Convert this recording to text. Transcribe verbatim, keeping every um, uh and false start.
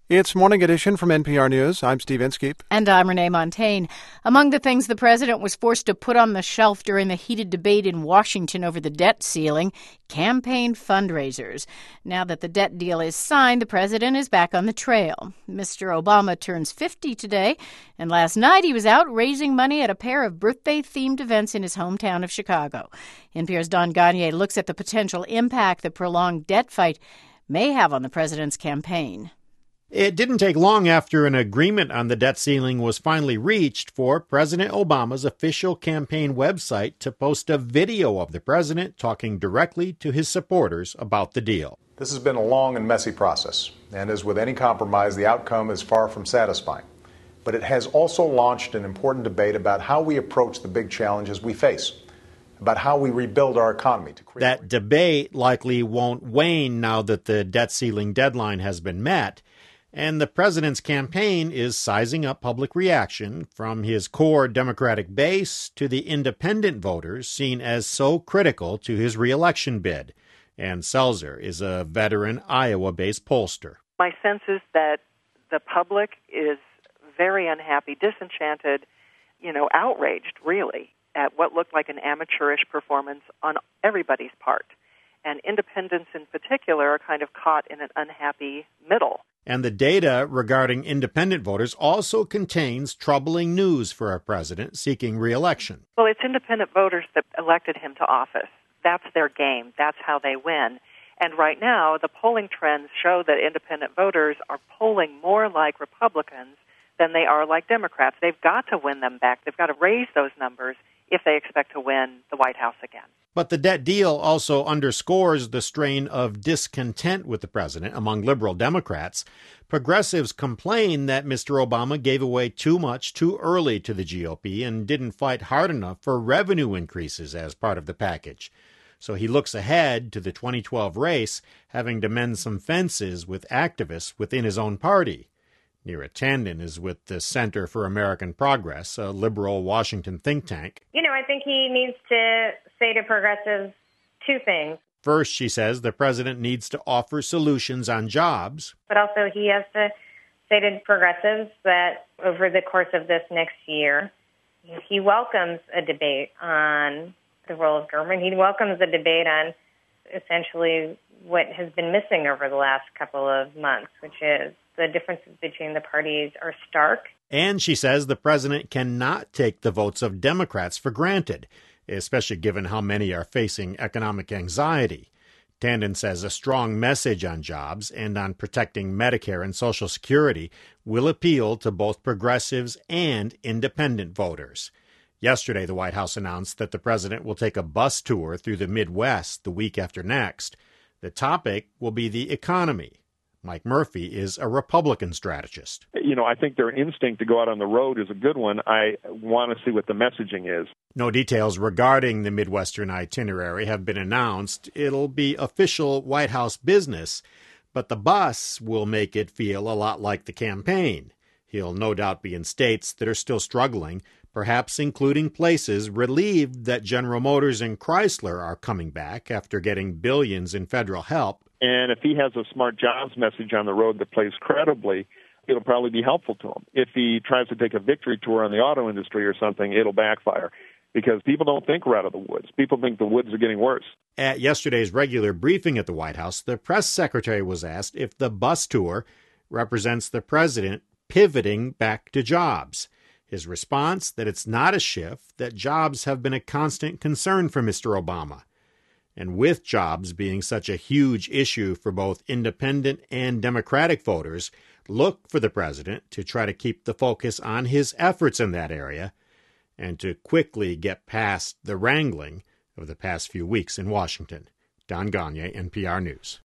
It's Morning Edition from N P R News. I'm Steve Inskeep. And I'm Renee Montagne. Among the things the president was forced to put on the shelf during the heated debate in Washington over the debt ceiling, campaign fundraisers. Now that the debt deal is signed, the president is back on the trail. Mister Obama turns fifty today, and last night he was out raising money at a pair of birthday-themed events in his hometown of Chicago. N P R's Don Gagné looks at the potential impact the prolonged debt fight may have on the president's campaign. It didn't take long after an agreement on the debt ceiling was finally reached for President Obama's official campaign website to post a video of the president talking directly to his supporters about the deal. This has been a long and messy process, and as with any compromise, the outcome is far from satisfying. But it has also launched an important debate about how we approach the big challenges we face, about how we rebuild our economy. To create that debate likely won't wane now that the debt ceiling deadline has been met. And the president's campaign is sizing up public reaction from his core Democratic base to the independent voters seen as so critical to his reelection bid. Ann Selzer is a veteran Iowa-based pollster. My sense is that the public is very unhappy, disenchanted, you know, outraged, really, at what looked like an amateurish performance on everybody's part. And independents in particular are kind of caught in an unhappy middle. And the data regarding independent voters also contains troubling news for a president seeking re-election. Well, it's independent voters that elected him to office. That's their game. That's how they win. And right now, the polling trends show that independent voters are polling more like Republicans than they are like Democrats. They've got to win them back. They've got to raise those numbers if they expect to win the White House again. But the debt deal also underscores the strain of discontent with the president among liberal Democrats. Progressives complain that Mister Obama gave away too much too early to the G O P and didn't fight hard enough for revenue increases as part of the package. So he looks ahead to the twenty twelve race, having to mend some fences with activists within his own party. Neera Tanden is with the Center for American Progress, a liberal Washington think tank. You know, I think he needs to say to progressives two things. First, she says the president needs to offer solutions on jobs. But also he has to say to progressives that over the course of this next year, he welcomes a debate on the role of government. He welcomes a debate on essentially what has been missing over the last couple of months, which is the differences between the parties are stark. And she says the president cannot take the votes of Democrats for granted, especially given how many are facing economic anxiety. Tanden says a strong message on jobs and on protecting Medicare and Social Security will appeal to both progressives and independent voters. Yesterday, the White House announced that the president will take a bus tour through the Midwest the week after next. The topic will be the economy. Mike Murphy is a Republican strategist. You know, I think their instinct to go out on the road is a good one. I want to see what the messaging is. No details regarding the Midwestern itinerary have been announced. It'll be official White House business, but the bus will make it feel a lot like the campaign. He'll no doubt be in states that are still struggling, perhaps including places relieved that General Motors and Chrysler are coming back after getting billions in federal help. And if he has a smart jobs message on the road that plays credibly, it'll probably be helpful to him. If he tries to take a victory tour on the auto industry or something, it'll backfire because people don't think we're out of the woods. People think the woods are getting worse. At yesterday's regular briefing at the White House, the press secretary was asked if the bus tour represents the president pivoting back to jobs. His response, that it's not a shift, that jobs have been a constant concern for Mister Obama. And with jobs being such a huge issue for both independent and Democratic voters, look for the president to try to keep the focus on his efforts in that area and to quickly get past the wrangling of the past few weeks in Washington. Don Gagné, N P R News.